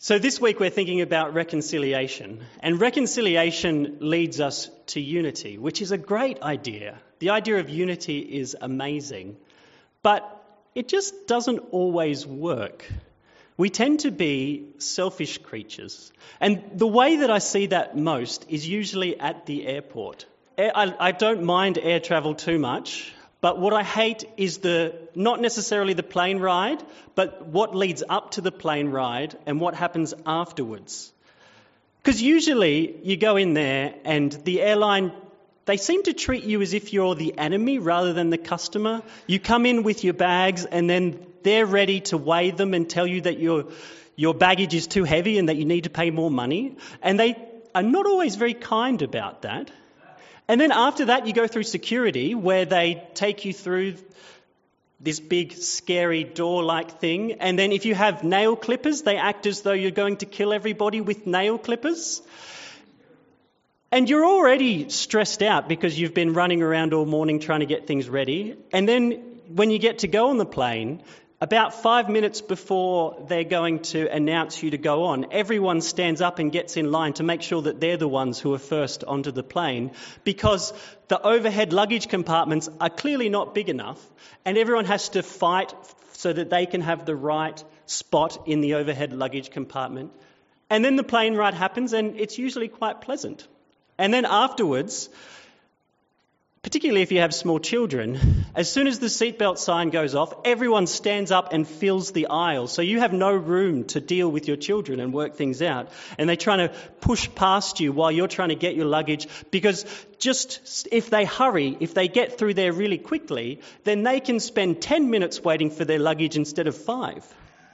So this week we're thinking about reconciliation, and reconciliation leads us to unity, which is a great idea. The idea of unity is amazing, but it just doesn't always work. We tend to be selfish creatures, and the way that I see that most is usually at the airport. I don't mind air travel too much, but what I hate is not necessarily the plane ride, but what leads up to the plane ride and what happens afterwards. Because usually you go in there and the airline, they seem to treat you as if you're the enemy rather than the customer. You come in with your bags and then they're ready to weigh them and tell you that your baggage is too heavy and that you need to pay more money. And they are not always very kind about that. And then after that, you go through security where they take you through this big, scary door-like thing. And then if you have nail clippers, they act as though you're going to kill everybody with nail clippers. And you're already stressed out because you've been running around all morning trying to get things ready. And then when you get to go on the plane, about 5 minutes before they're going to announce you to go on, everyone stands up and gets in line to make sure that they're the ones who are first onto the plane, because the overhead luggage compartments are clearly not big enough and everyone has to fight so that they can have the right spot in the overhead luggage compartment. And then the plane ride happens and it's usually quite pleasant. And then afterwards, particularly if you have small children, as soon as the seatbelt sign goes off, everyone stands up and fills the aisle. So you have no room to deal with your children and work things out. And they're trying to push past you while you're trying to get your luggage, because just if they hurry, if they get through there really quickly, then they can spend 10 minutes waiting for their luggage instead of 5.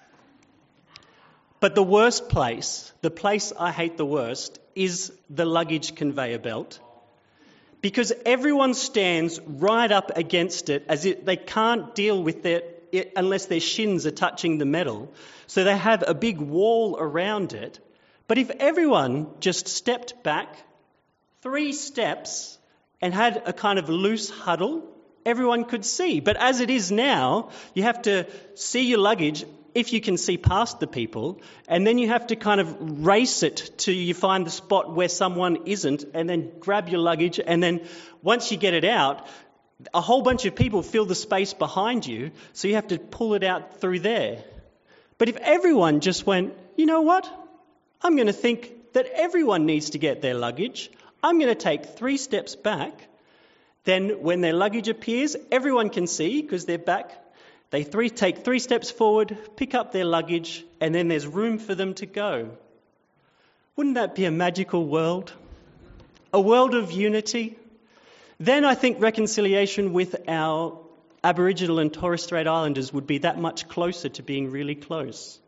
But the worst place, the place I hate the worst, is the luggage conveyor belt. Because everyone stands right up against it as if they can't deal with it unless their shins are touching the metal. So they have a big wall around it. But if everyone just stepped back 3 steps and had a kind of loose huddle, everyone could see. But as it is now, you have to see your luggage if you can see past the people, and then you have to kind of race it till you find the spot where someone isn't, and then grab your luggage, and then once you get it out, a whole bunch of people fill the space behind you, so you have to pull it out through there. But if everyone just went, you know what, I'm going to think that everyone needs to get their luggage, I'm going to take 3 steps back, then when their luggage appears, everyone can see because they're back. They take 3 steps forward, pick up their luggage, and then there's room for them to go. Wouldn't that be a magical world? A world of unity? Then I think reconciliation with our Aboriginal and Torres Strait Islanders would be that much closer to being really close.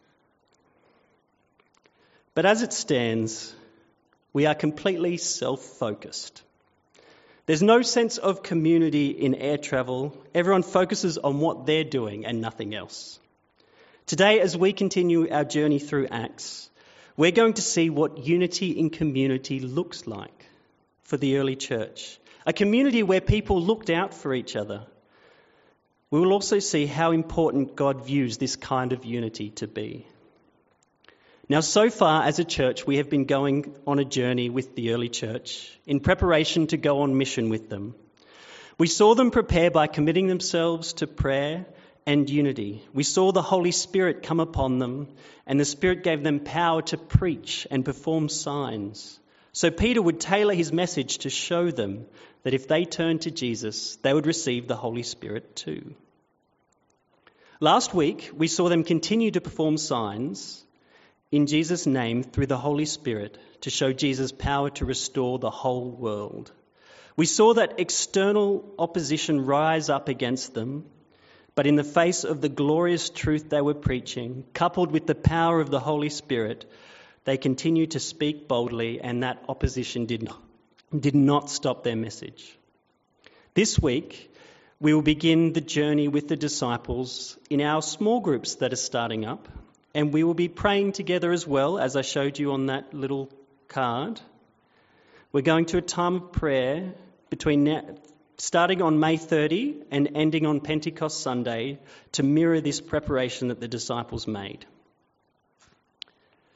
But as it stands, we are completely self-focused. There's no sense of community in air travel. Everyone focuses on what they're doing and nothing else. Today, as we continue our journey through Acts, we're going to see what unity in community looks like for the early church. A community where people looked out for each other. We will also see how important God views this kind of unity to be. Now, so far as a church, we have been going on a journey with the early church in preparation to go on mission with them. We saw them prepare by committing themselves to prayer and unity. We saw the Holy Spirit come upon them, and the Spirit gave them power to preach and perform signs. So Peter would tailor his message to show them that if they turned to Jesus, they would receive the Holy Spirit too. Last week, we saw them continue to perform signs in Jesus' name through the Holy Spirit to show Jesus' power to restore the whole world. We saw that external opposition rise up against them, but in the face of the glorious truth they were preaching, coupled with the power of the Holy Spirit, they continued to speak boldly, and that opposition did not stop their message. This week, we will begin the journey with the disciples in our small groups that are starting up. And we will be praying together as well, as I showed you on that little card. We're going to a time of prayer starting on May 30 and ending on Pentecost Sunday to mirror this preparation that the disciples made.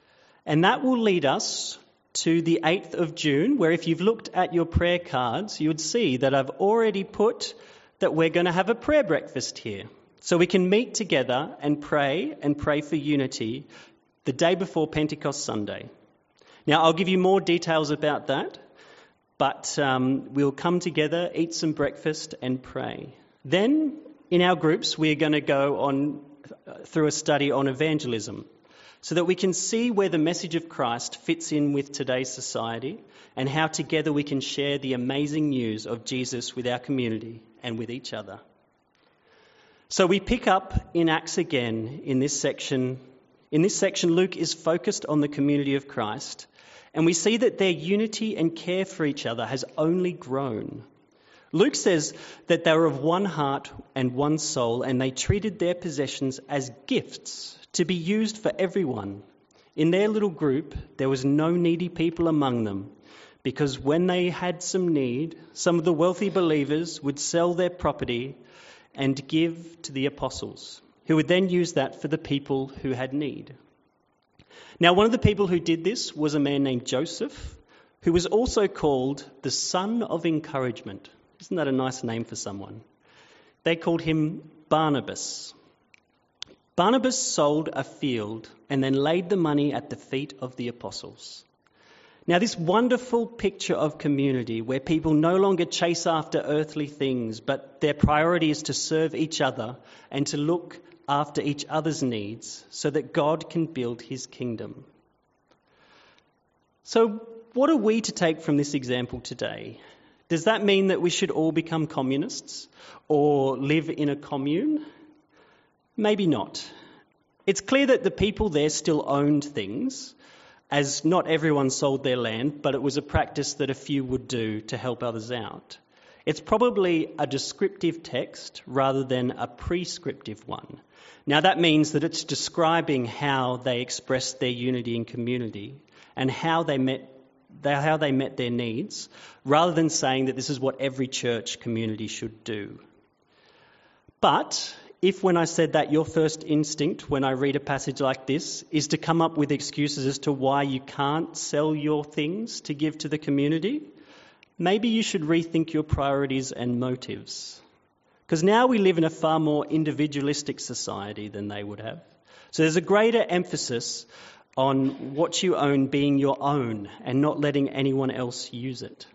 And that will lead us to the 8th of June, where if you've looked at your prayer cards, you would see that I've already put that we're going to have a prayer breakfast here. So we can meet together and pray for unity the day before Pentecost Sunday. Now, I'll give you more details about that, but we'll come together, eat some breakfast and pray. Then, in our groups, we're going to go on through a study on evangelism so that we can see where the message of Christ fits in with today's society and how together we can share the amazing news of Jesus with our community and with each other. So we pick up in Acts again in this section. In this section, Luke is focused on the community of Christ, and we see that their unity and care for each other has only grown. Luke says that they were of one heart and one soul, and they treated their possessions as gifts to be used for everyone. In their little group, there was no needy people among them, because when they had some need, some of the wealthy believers would sell their property and give to the apostles, who would then use that for the people who had need. Now, one of the people who did this was a man named Joseph, who was also called the Son of Encouragement. Isn't that a nice name for someone? They called him Barnabas. Barnabas sold a field and then laid the money at the feet of the apostles. Now, this wonderful picture of community where people no longer chase after earthly things, but their priority is to serve each other and to look after each other's needs so that God can build his kingdom. So, what are we to take from this example today? Does that mean that we should all become communists or live in a commune? Maybe not. It's clear that the people there still owned things, as not everyone sold their land, but it was a practice that a few would do to help others out. It's probably a descriptive text rather than a prescriptive one. Now that means that it's describing how they expressed their unity in community and how they met their needs, rather than saying that this is what every church community should do. But if when I said that your first instinct when I read a passage like this is to come up with excuses as to why you can't sell your things to give to the community, maybe you should rethink your priorities and motives. Because now we live in a far more individualistic society than they would have. So there's a greater emphasis on what you own being your own and not letting anyone else use it.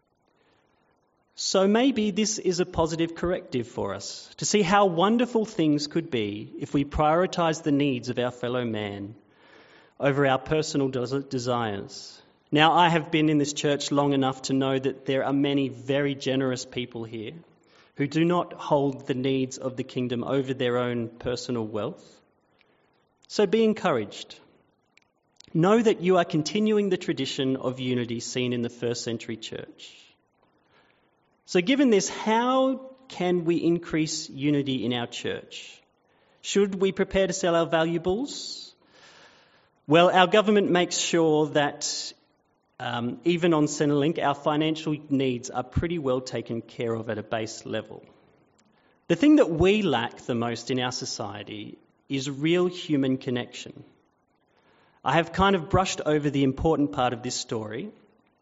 So maybe this is a positive corrective for us to see how wonderful things could be if we prioritise the needs of our fellow man over our personal desires. Now, I have been in this church long enough to know that there are many very generous people here who do not hold the needs of the kingdom over their own personal wealth. So be encouraged. Know that you are continuing the tradition of unity seen in the first century church. So given this, how can we increase unity in our church? Should we prepare to sell our valuables? Well, our government makes sure that even on Centrelink, our financial needs are pretty well taken care of at a base level. The thing that we lack the most in our society is real human connection. I have kind of brushed over the important part of this story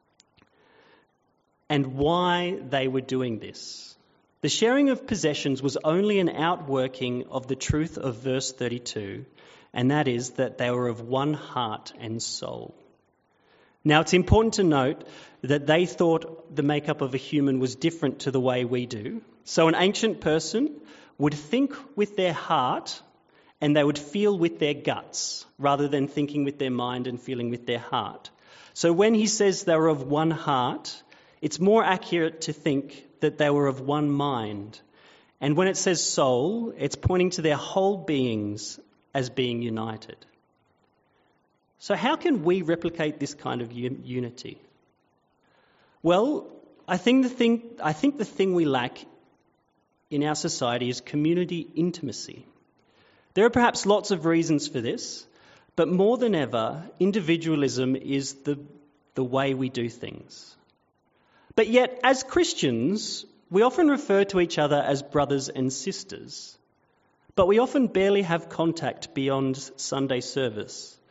and why they were doing this. The sharing of possessions was only an outworking of the truth of verse 32, and that is that they were of one heart and soul. Now, it's important to note that they thought the makeup of a human was different to the way we do. So an ancient person would think with their heart and they would feel with their guts rather than thinking with their mind and feeling with their heart. So when he says they were of one heart, it's more accurate to think that they were of one mind. And when it says soul, it's pointing to their whole beings as being united. So how can we replicate this kind of unity? Well, I think the thing we lack in our society is community intimacy. There are perhaps lots of reasons for this, but more than ever, individualism is the way we do things. But yet, as Christians, we often refer to each other as brothers and sisters, but we often barely have contact beyond Sunday service.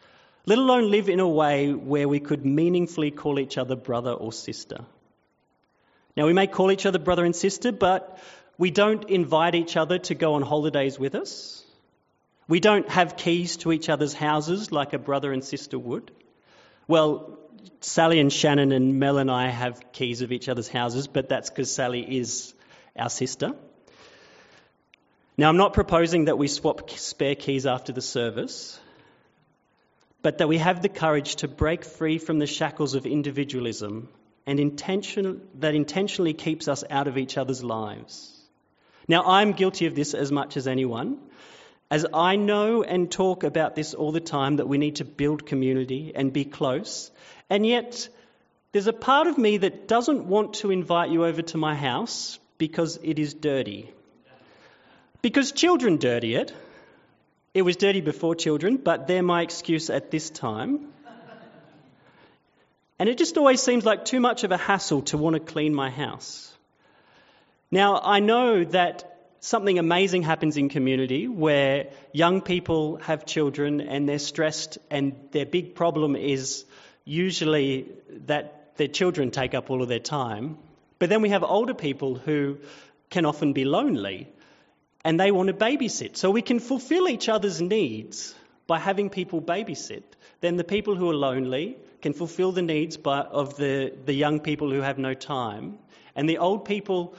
let alone live in a way where we could meaningfully call each other brother or sister. Now, we may call each other brother and sister, but we don't invite each other to go on holidays with us. We don't have keys to each other's houses like a brother and sister would. Well, Sally and Shannon and Mel and I have keys of each other's houses, but that's because Sally is our sister. Now, I'm not proposing that we swap spare keys after the service, but that we have the courage to break free from the shackles of individualism and that intentionally keeps us out of each other's lives. Now, I'm guilty of this as much as anyone, as I know and talk about this all the time, that we need to build community and be close. And yet, there's a part of me that doesn't want to invite you over to my house because it is dirty. Because children dirty it. It was dirty before children, but they're my excuse at this time. And it just always seems like too much of a hassle to want to clean my house. Now, I know that something amazing happens in community where young people have children and they're stressed, and their big problem is usually that their children take up all of their time. But then we have older people who can often be lonely and they want to babysit. So we can fulfill each other's needs by having people babysit. Then the people who are lonely can fulfill the needs of the young people who have no time. And the older people,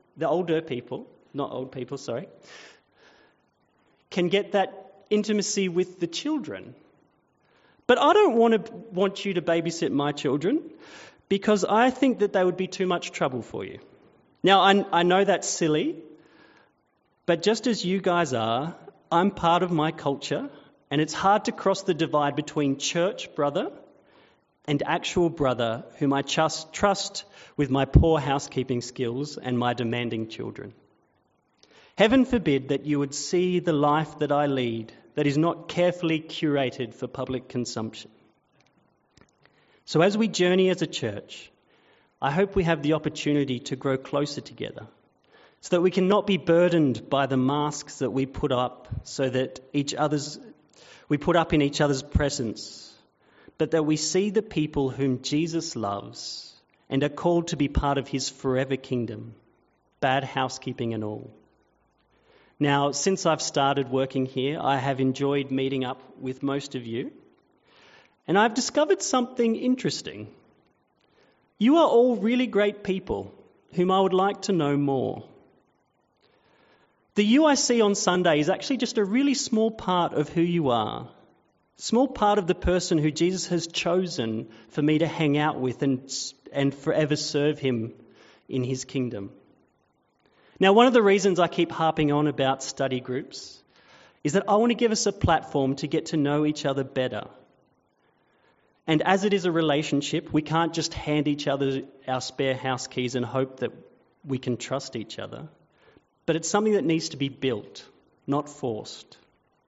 can get that intimacy with the children. But I don't want you to babysit my children because I think that they would be too much trouble for you. Now, I know that's silly, but just as you guys are, I'm part of my culture, and it's hard to cross the divide between church brother and actual brother whom I trust with my poor housekeeping skills and my demanding children. Heaven forbid that you would see the life that I lead that is not carefully curated for public consumption. So as we journey as a church, I hope we have the opportunity to grow closer together so that we can not be burdened by the masks that we put up so that we put up in each other's presence, but that we see the people whom Jesus loves and are called to be part of his forever kingdom, bad housekeeping and all. Now, since I've started working here, I have enjoyed meeting up with most of you, and I've discovered something interesting. You are all really great people whom I would like to know more. The you I see on Sunday is actually just a really small part of who you are, small part of the person who Jesus has chosen for me to hang out with and forever serve him in his kingdom. Now, one of the reasons I keep harping on about study groups is that I want to give us a platform to get to know each other better. And as it is a relationship, we can't just hand each other our spare house keys and hope that we can trust each other. But it's something that needs to be built, not forced.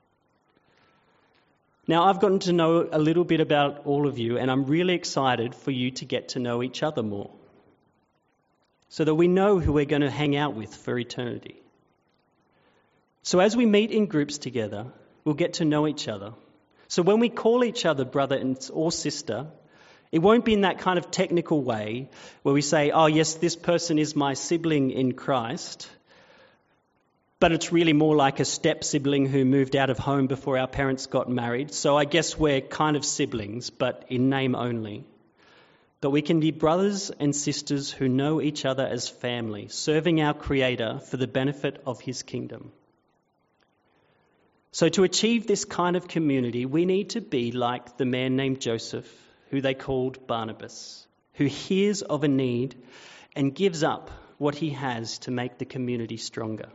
Now, I've gotten to know a little bit about all of you, and I'm really excited for you to get to know each other more, so that we know who we're going to hang out with for eternity. So as we meet in groups together, we'll get to know each other. So when we call each other brother or sister, it won't be in that kind of technical way where we say, oh yes, this person is my sibling in Christ, but it's really more like a step-sibling who moved out of home before our parents got married. So I guess we're kind of siblings, but in name only. But we can be brothers and sisters who know each other as family, serving our Creator for the benefit of his kingdom. So to achieve this kind of community, we need to be like the man named Joseph, who they called Barnabas, who hears of a need and gives up what he has to make the community stronger.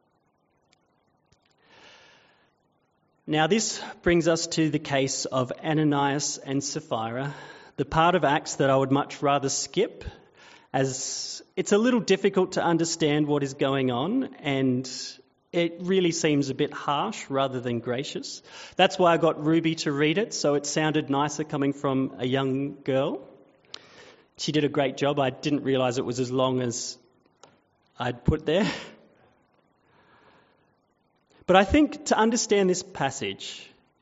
Now this brings us to the case of Ananias and Sapphira, the part of Acts that I would much rather skip, as it's a little difficult to understand what is going on, and it really seems a bit harsh rather than gracious. That's why I got Ruby to read it, so it sounded nicer coming from a young girl. She did a great job. I didn't realise it was as long as I'd put there. But I think to understand this passage,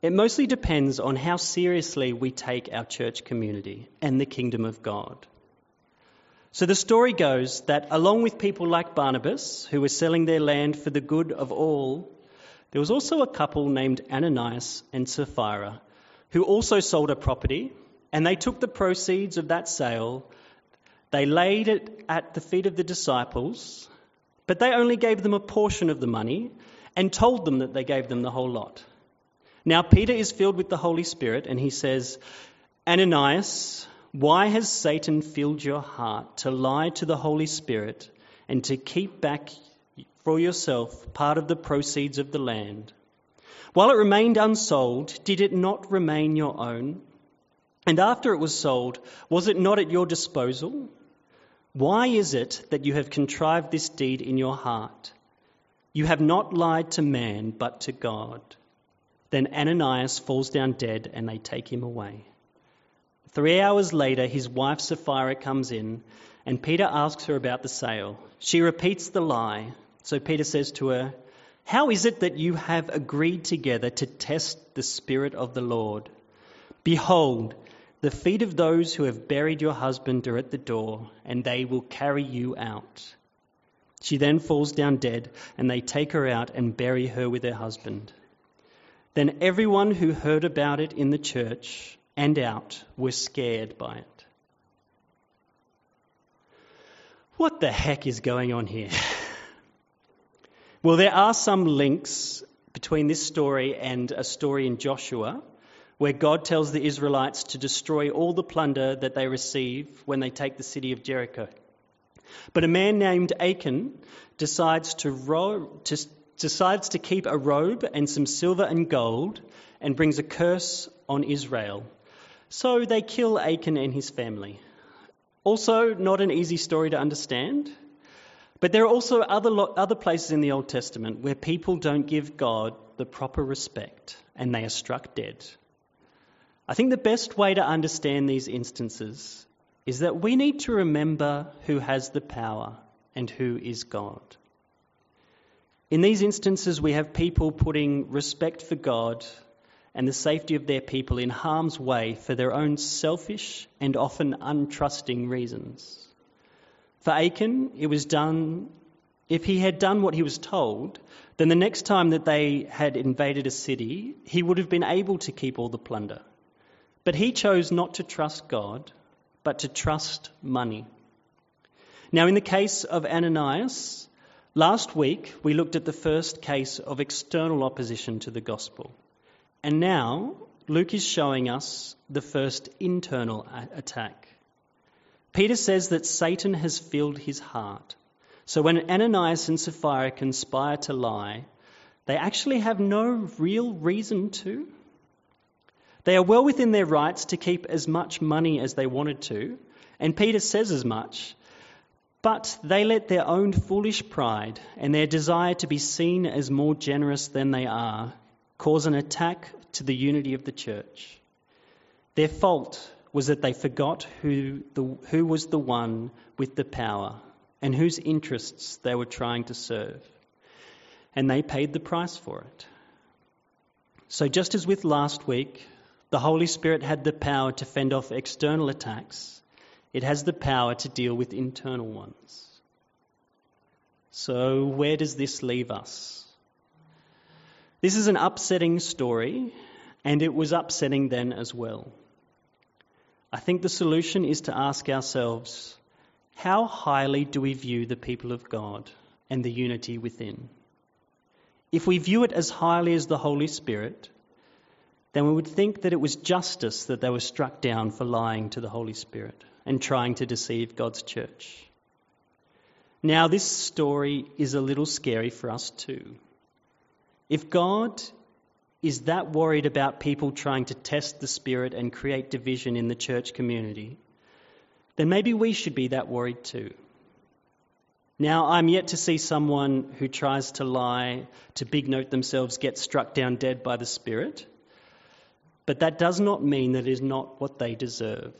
It mostly depends on how seriously we take our church community and the kingdom of God. So the story goes that along with people like Barnabas, who were selling their land for the good of all, there was also a couple named Ananias and Sapphira, who also sold a property, and they took the proceeds of that sale, they laid it at the feet of the disciples, but they only gave them a portion of the money and told them that they gave them the whole lot. Now Peter is filled with the Holy Spirit, and he says, Ananias, why has Satan filled your heart to lie to the Holy Spirit and to keep back for yourself part of the proceeds of the land? While it remained unsold, did it not remain your own? And after it was sold, was it not at your disposal? Why is it that you have contrived this deed in your heart? You have not lied to man, but to God. Then Ananias falls down dead, and they take him away. 3 hours later, his wife Sapphira comes in, and Peter asks her about the sale. She repeats the lie. So Peter says to her, how is it that you have agreed together to test the Spirit of the Lord? Behold, the feet of those who have buried your husband are at the door, and they will carry you out. She then falls down dead, and they take her out and bury her with her husband. Then everyone who heard about it in the church and out were scared by it. What the heck is going on here? Well, there are some links between this story and a story in Joshua, where God tells the Israelites to destroy all the plunder that they receive when they take the city of Jericho. But a man named Achan decides to keep a robe and some silver and gold and brings a curse on Israel. So they kill Achan and his family. Also, not an easy story to understand. But there are also other places in the Old Testament where people don't give God the proper respect and they are struck dead. I think the best way to understand these instances is that we need to remember who has the power and who is God. In these instances, we have people putting respect for God and the safety of their people in harm's way for their own selfish and often untrusting reasons. For Achan, if he had done what he was told, then the next time that they had invaded a city, he would have been able to keep all the plunder. But he chose not to trust God, but to trust money. Now, in the case of Ananias, last week we looked at the first case of external opposition to the gospel. And now Luke is showing us the first internal attack. Peter says that Satan has filled his heart. So when Ananias and Sapphira conspire to lie, they actually have no real reason to. They are well within their rights to keep as much money as they wanted to, and Peter says as much, but they let their own foolish pride and their desire to be seen as more generous than they are cause an attack to the unity of the church. Their fault was that they forgot who was the one with the power and whose interests they were trying to serve. And they paid the price for it. So just as with last week, the Holy Spirit had the power to fend off external attacks, it has the power to deal with internal ones. So where does this leave us? This is an upsetting story, and it was upsetting then as well. I think the solution is to ask ourselves, how highly do we view the people of God and the unity within? If we view it as highly as the Holy Spirit, then we would think that it was justice that they were struck down for lying to the Holy Spirit and trying to deceive God's church. Now, this story is a little scary for us too. If God is that worried about people trying to test the Spirit and create division in the church community, then maybe we should be that worried too. Now, I'm yet to see someone who tries to lie, to big note themselves, get struck down dead by the Spirit, but that does not mean that it is not what they deserve.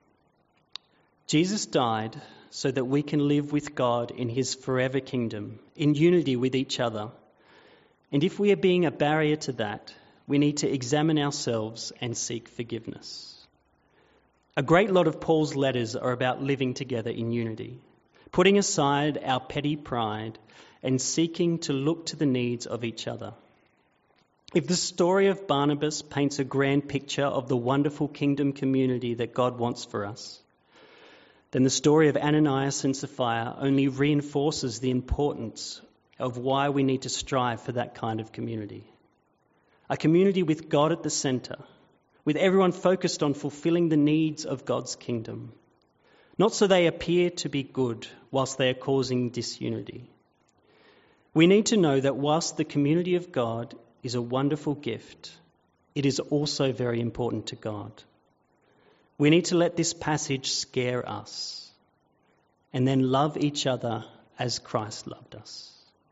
Jesus died so that we can live with God in his forever kingdom, in unity with each other. And if we are being a barrier to that, we need to examine ourselves and seek forgiveness. A great lot of Paul's letters are about living together in unity, putting aside our petty pride and seeking to look to the needs of each other. If the story of Barnabas paints a grand picture of the wonderful kingdom community that God wants for us, then the story of Ananias and Sapphira only reinforces the importance of why we need to strive for that kind of community. A community with God at the centre, with everyone focused on fulfilling the needs of God's kingdom, not so they appear to be good whilst they are causing disunity. We need to know that whilst the community of God is a wonderful gift, it is also very important to God. We need to let this passage scare us and then love each other as Christ loved us.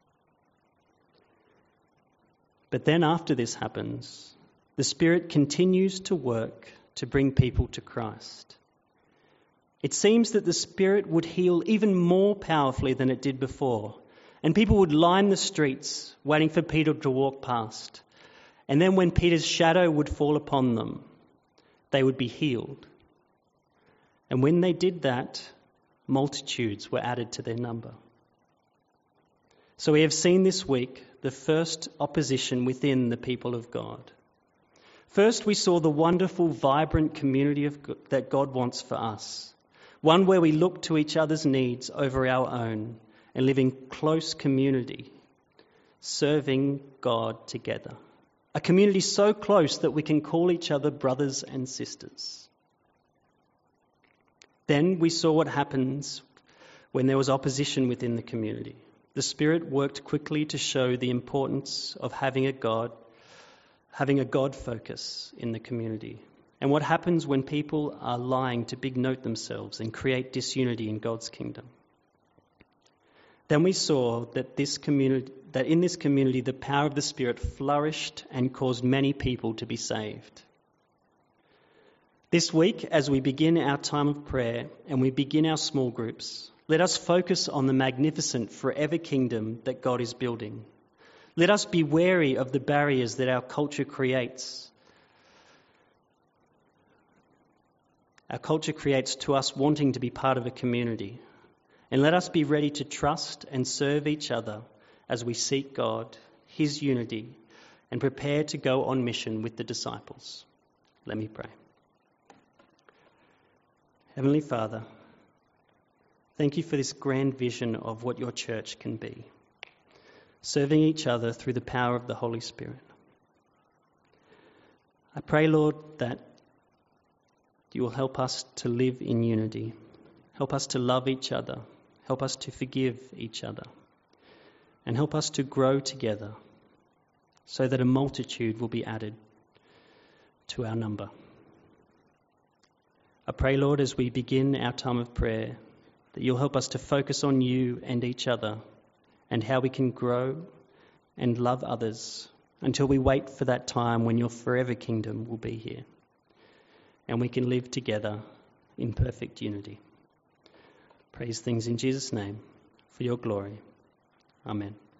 But then after this happens, the Spirit continues to work to bring people to Christ. It seems that the Spirit would heal even more powerfully than it did before, and people would line the streets waiting for Peter to walk past. And then when Peter's shadow would fall upon them, they would be healed. And when they did that, multitudes were added to their number. So we have seen this week the first opposition within the people of God. First, we saw the wonderful, vibrant community that God wants for us, one where we look to each other's needs over our own and live in close community, serving God together. A community so close that we can call each other brothers and sisters. Then we saw what happens when there was opposition within the community. The Spirit worked quickly to show the importance of having a God focus in the community, and what happens when people are lying to big note themselves and create disunity in God's kingdom. Then we saw that in this community the power of the Spirit flourished and caused many people to be saved. This week, as we begin our time of prayer and we begin our small groups, let us focus on the magnificent forever kingdom that God is building. Let us be wary of the barriers that our culture creates. Our culture creates to us wanting to be part of a community. And let us be ready to trust and serve each other as we seek God, His unity, and prepare to go on mission with the disciples. Let me pray. Heavenly Father, thank you for this grand vision of what your church can be, serving each other through the power of the Holy Spirit. I pray, Lord, that you will help us to live in unity. Help us to love each other. Help us to forgive each other. And help us to grow together so that a multitude will be added to our number. I pray, Lord, as we begin our time of prayer, that you'll help us to focus on you and each other and how we can grow and love others until we wait for that time when your forever kingdom will be here and we can live together in perfect unity. Praise things in Jesus' name for your glory. Amen.